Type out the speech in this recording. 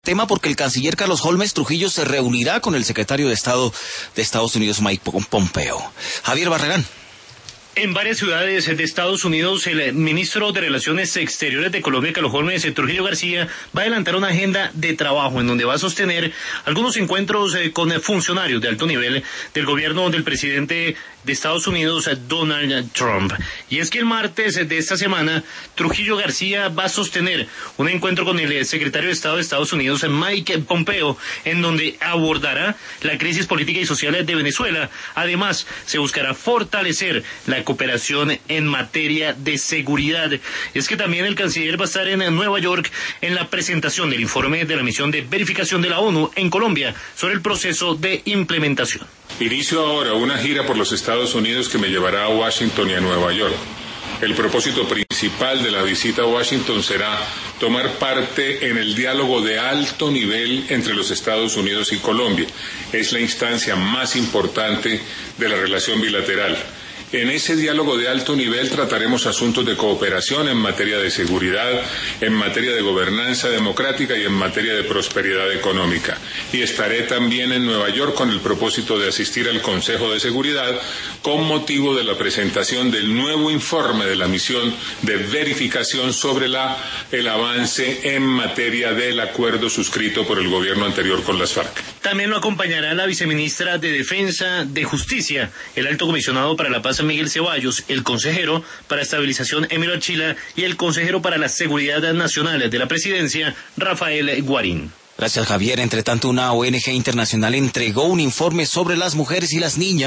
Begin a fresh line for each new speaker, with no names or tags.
tema porque el canciller Carlos Holmes Trujillo se reunirá con el secretario de Estado de Estados Unidos, Mike Pompeo. Javier Barragán.
En varias ciudades de Estados Unidos, el ministro de Relaciones Exteriores de Colombia, Carlos Holmes Trujillo García, va a adelantar una agenda de trabajo en donde va a sostener algunos encuentros con funcionarios de alto nivel del gobierno del presidente de Estados Unidos, Donald Trump. Y es que el martes de esta semana, Trujillo García va a sostener un encuentro con el secretario de Estado de Estados Unidos, Mike Pompeo, en donde abordará la crisis política y social de Venezuela. Además, se buscará fortalecer la cooperación en materia de seguridad. Es que también el canciller va a estar en Nueva York en la presentación del informe de la misión de verificación de la ONU en Colombia sobre el proceso de implementación.
Inicio ahora una gira por los Estados Unidos que me llevará a Washington y a Nueva York. El propósito principal de la visita a Washington será tomar parte en el diálogo de alto nivel entre los Estados Unidos y Colombia. Es la instancia más importante de la relación bilateral. En ese diálogo de alto nivel trataremos asuntos de cooperación en materia de seguridad, en materia de gobernanza democrática y en materia de prosperidad económica. Y estaré también en Nueva York con el propósito de asistir al Consejo de Seguridad con motivo de la presentación del nuevo informe de la misión de verificación sobre el avance en materia del acuerdo suscrito por el gobierno anterior con las FARC.
También lo acompañará la viceministra de Defensa de Justicia, el alto comisionado para la paz Miguel Ceballos, el consejero para estabilización Emilio Archila y el consejero para la seguridad nacional de la presidencia, Rafael Guarín.
Gracias, Javier. Entre tanto, una ONG internacional entregó un informe sobre las mujeres y las niñas